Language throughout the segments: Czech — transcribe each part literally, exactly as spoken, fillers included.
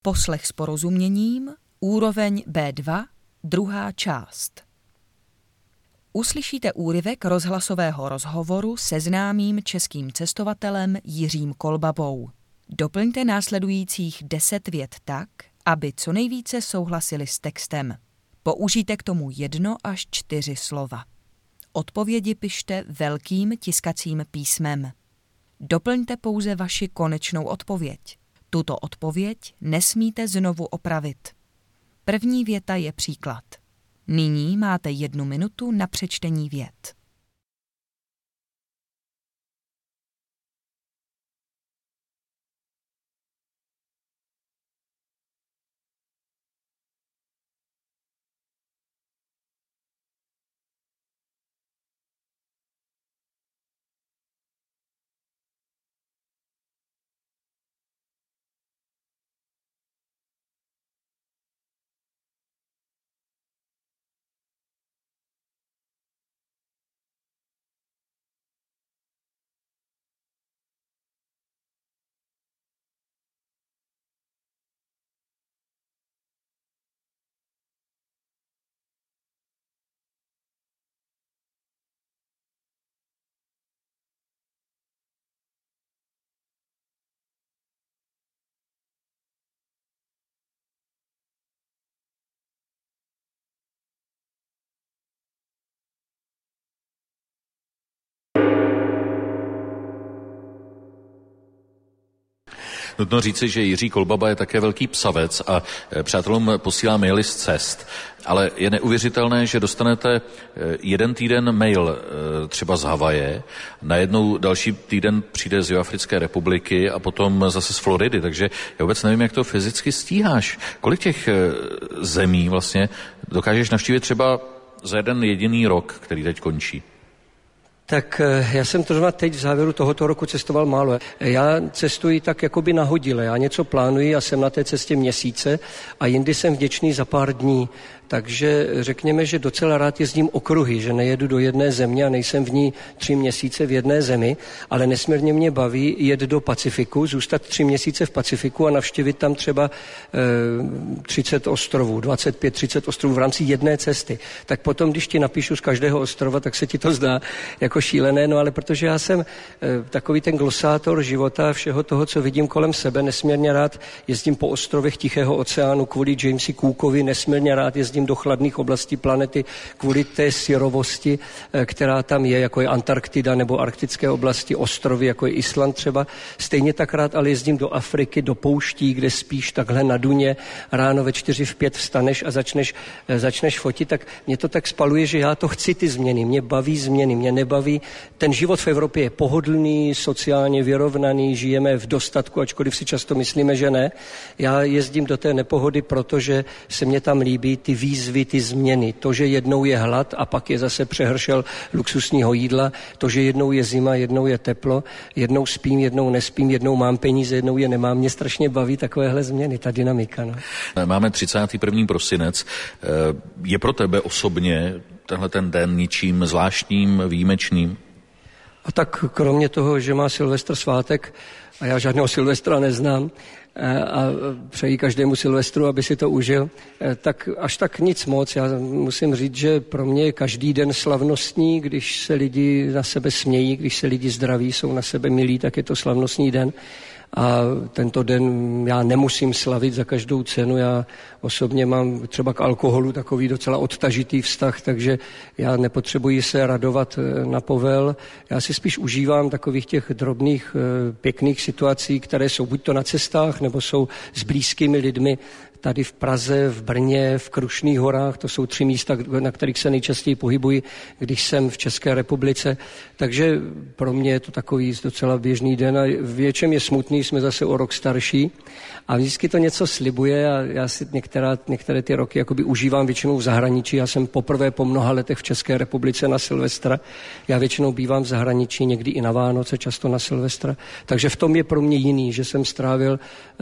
Poslech s porozuměním, úroveň bé dva, druhá část. Uslyšíte úryvek rozhlasového rozhovoru se známým českým cestovatelem Jiřím Kolbabou. Doplňte následujících deset vět tak, aby co nejvíce souhlasili s textem. Použijte k tomu jedno až čtyři slova. Odpovědi pište velkým tiskacím písmem. Doplňte pouze vaši konečnou odpověď. Tuto odpověď nesmíte znovu opravit. První věta je příklad. Nyní máte jednu minutu na přečtení vět. Nutno říci, že Jiří Kolbaba je také velký psavec a přátelům posílá maily z cest. Ale je neuvěřitelné, že dostanete jeden týden mail třeba z Havaje, najednou další týden přijde z Jihoafrické republiky a potom zase z Floridy, takže já vůbec nevím, jak to fyzicky stíháš. Kolik těch zemí vlastně dokážeš navštívit třeba za jeden jediný rok, který teď končí? Tak já jsem to teď v závěru tohoto roku cestoval málo. Já cestuji tak jakoby nahodile. Já něco plánuji a jsem na té cestě měsíce a jindy jsem vděčný za pár dní. Takže řekněme, že docela rád jezdím okruhy, že nejedu do jedné země a nejsem v ní tři měsíce v jedné zemi, ale nesmírně mě baví jet do Pacifiku, zůstat tři měsíce v Pacifiku a navštívit tam třeba e, třicet ostrovů, dvacet pět třicet ostrovů v rámci jedné cesty. Tak potom, když ti napíšu z každého ostrova, tak se ti to zdá jako šílené, no ale protože já jsem e, takový ten glosátor života, všeho toho, co vidím kolem sebe, nesmírně rád jezdím po ostrovech Tichého oceánu kvůli Jamesi Cookovi, nesmírně rád jezdím do chladných oblastí planety kvůli té syrovosti, která tam je, jako je Antarktida nebo arktické oblasti, ostrovy, jako je Island třeba. Stejně tak rád ale jezdím do Afriky, do pouští, kde spíš takhle na duně, ráno ve čtyři, v pět vstaneš a začneš, začneš fotit, tak mě to tak spaluje, že já to chci ty změny, mě baví změny, mě nebaví. Ten život v Evropě je pohodlný, sociálně vyrovnaný, žijeme v dostatku, ačkoliv si často myslíme, že ne. Já jezdím do té nepohody, protože se mě tam líbí ty výzvy, ty změny. To, že jednou je hlad a pak je zase přehršel luxusního jídla, to, že jednou je zima, jednou je teplo, jednou spím, jednou nespím, jednou mám peníze, jednou je nemám. Mě strašně baví takovéhle změny, ta dynamika. No. Máme třicátý první prosinec. Je pro tebe osobně tenhle ten den ničím zvláštním, výjimečným? A tak kromě toho, že má Silvestr svátek a já žádného Silvestra neznám, a přeji každému Silvestru, aby si to užil, tak až tak nic moc. Já musím říct, že pro mě je každý den slavnostní, když se lidi na sebe smějí, když se lidi zdraví, jsou na sebe milí, tak je to slavnostní den. A tento den já nemusím slavit za každou cenu. Já osobně mám třeba k alkoholu takový docela odtažitý vztah, takže já nepotřebuji se radovat na povel. Já si spíš užívám takových těch drobných pěkných situací, které jsou buď to na cestách, nebo jsou s blízkými lidmi. Tady v Praze, v Brně, v Krušných horách, to jsou tři místa, na kterých se nejčastěji pohybuji, když jsem v České republice. Takže pro mě je to takový docela běžný den a v něčem je smutný, jsme zase o rok starší a vždycky to něco slibuje a já si některá, některé ty roky jakoby užívám většinou v zahraničí. Já jsem poprvé po mnoha letech v České republice na Silvestra. Já většinou bývám v zahraničí, někdy i na Vánoce, často na Silvestra. Takže v tom je pro mě jiný, že jsem strávil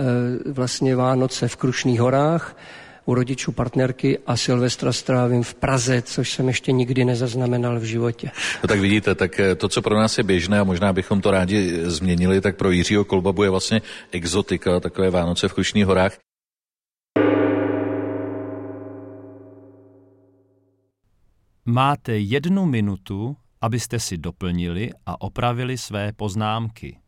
e, vlastně Vánoce v Krušných horách, u rodičů partnerky a Silvestra strávím v Praze, což jsem ještě nikdy nezaznamenal v životě. No tak vidíte, tak to, co pro nás je běžné a možná bychom to rádi změnili, tak pro Jiřího Kolbabu je vlastně exotika, takové Vánoce v Krušných horách. Máte jednu minutu, abyste si doplnili a opravili své poznámky.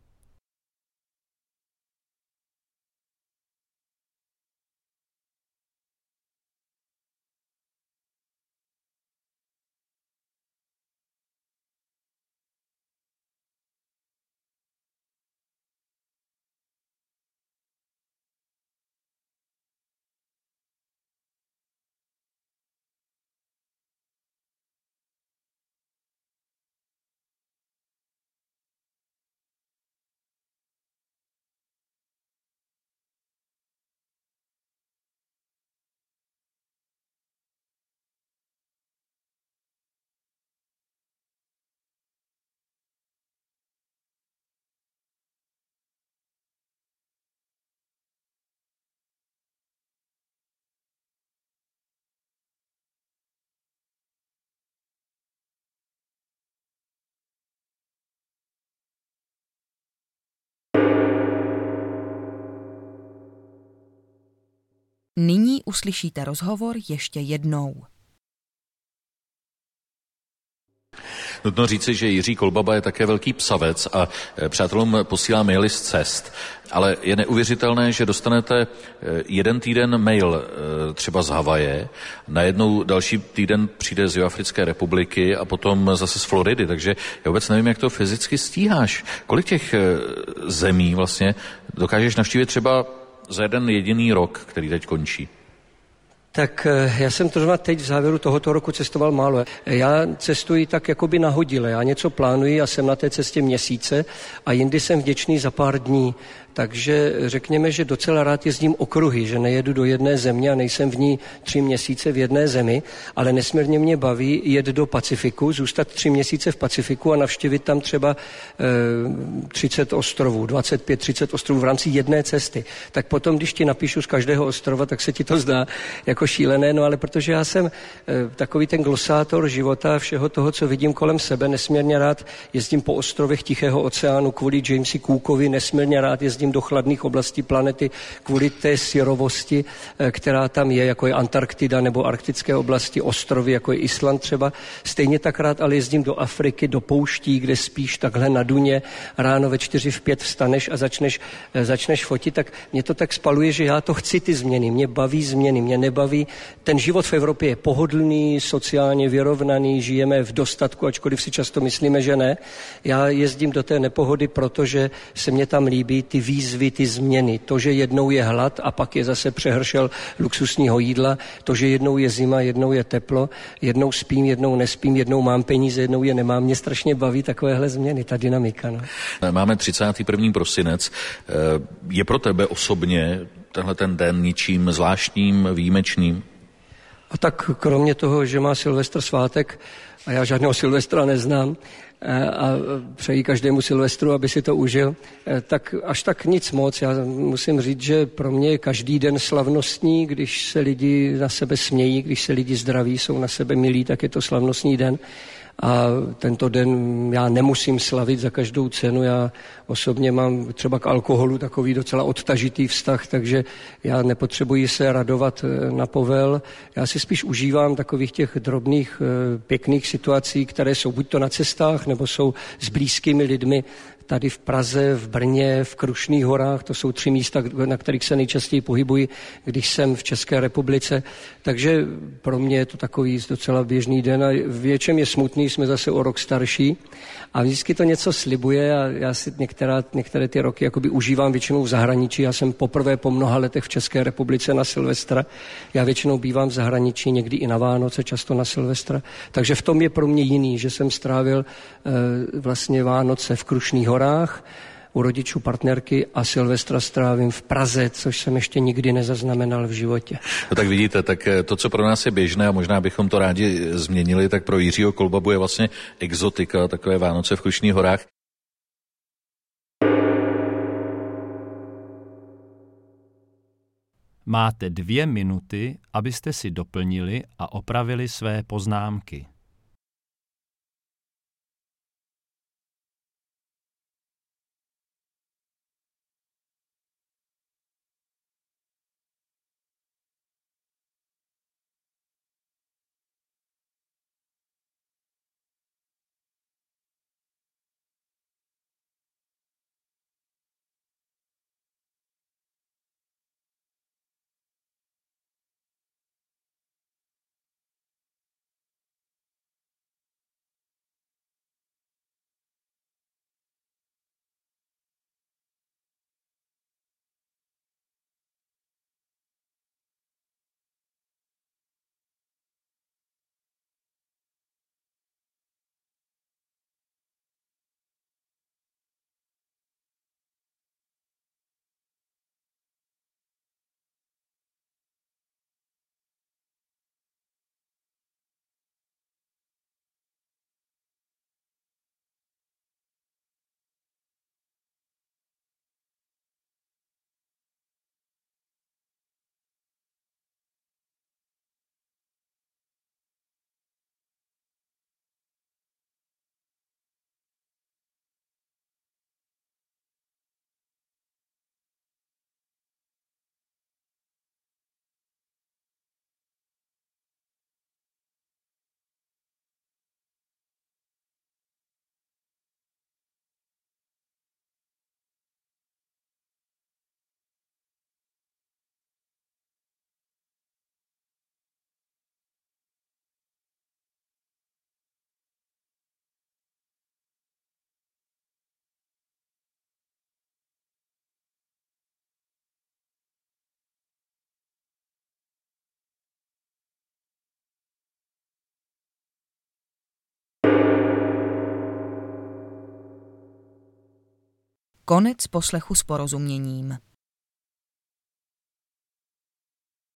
Nyní uslyšíte rozhovor ještě jednou. Nutno říci, že Jiří Kolbaba je také velký psavec a přátelům posílá maily z cest. Ale je neuvěřitelné, že dostanete jeden týden mail třeba z Havaje, najednou další týden přijde z Jihoafrické republiky a potom zase z Floridy, takže já vůbec nevím, jak to fyzicky stíháš. Kolik těch zemí vlastně dokážeš navštívit třeba za jeden jediný rok, který teď končí? Tak já jsem to teď v závěru tohoto roku cestoval málo. Já cestuji tak jakoby nahodile. Já něco plánuji a jsem na té cestě měsíce a jindy jsem vděčný za pár dní. Takže řekněme, že docela rád jezdím okruhy, že nejedu do jedné země a nejsem v ní tři měsíce v jedné zemi, ale nesmírně mě baví jet do Pacifiku, zůstat tři měsíce v Pacifiku a navštívit tam třeba e, třicet ostrovů, dvacet pět třicet ostrovů v rámci jedné cesty. Tak potom, když ti napíšu z každého ostrova, tak se ti to zdá jako šílené, no ale protože já jsem e, takový ten glosátor života, všeho toho, co vidím kolem sebe, nesmírně rád jezdím po ostrovech Tichého oceánu kvůli Jamesi Cookovi, nesmírně rád jezdím do chladných oblastí planety kvůli té syrovosti, která tam je, jako je Antarktida nebo arktické oblasti, ostrovy, jako je Island třeba. Stejně tak rád ale jezdím do Afriky, do pouští, kde spíš takhle na duně, ráno ve čtyři, v pět vstaneš a začneš, začneš fotit, tak mě to tak spaluje, že já to chci ty změny, mě baví změny, mě nebaví. Ten život v Evropě je pohodlný, sociálně vyrovnaný, žijeme v dostatku, ačkoliv si často myslíme, že ne. Já jezdím do té nepohody, protože se mě tam líbí ty výzvy, ty změny. To, že jednou je hlad a pak je zase přehršel luxusního jídla, to, že jednou je zima, jednou je teplo, jednou spím, jednou nespím, jednou mám peníze, jednou je nemám. Mě strašně baví takovéhle změny, ta dynamika. No. Máme třicátý první prosinec. Je pro tebe osobně tenhle ten den ničím zvláštním, výjimečným? A tak kromě toho, že má Silvestr svátek, a já žádného Silvestra neznám, a přeji každému Silvestru, aby si to užil, tak až tak nic moc. Já musím říct, že pro mě je každý den slavnostní, když se lidi na sebe smějí, když se lidi zdraví, jsou na sebe milí, tak je to slavnostní den. A tento den já nemusím slavit za každou cenu. Já osobně mám třeba k alkoholu takový docela odtažitý vztah, takže já nepotřebuji se radovat na povel. Já si spíš užívám takových těch drobných, pěkných situací, které jsou buď to na cestách, nebo jsou s blízkými lidmi. Tady v Praze, v Brně, v Krušných horách, to jsou tři místa, na kterých se nejčastěji pohybuji, když jsem v České republice. Takže pro mě je to takový docela běžný den a v něčem je smutný, jsme zase o rok starší a vždycky to něco slibuje a já si některá, některé ty roky jakoby užívám většinou v zahraničí. Já jsem poprvé po mnoha letech v České republice na Silvestra. Já většinou bývám v zahraničí, někdy i na Vánoce, často na Silvestra. Takže v tom je pro mě jiný, že jsem strávil e, vlastně Vánoce v Krušných horách u rodičů partnerky a Silvestra strávím v Praze, což jsem ještě nikdy nezaznamenal v životě. No tak vidíte, tak to, co pro nás je běžné a možná bychom to rádi změnili, tak pro Jiřího Kolbabu je vlastně exotika, takové Vánoce v Krušných horách. Máte dvě minuty, abyste si doplnili a opravili své poznámky. Konec poslechu s porozuměním.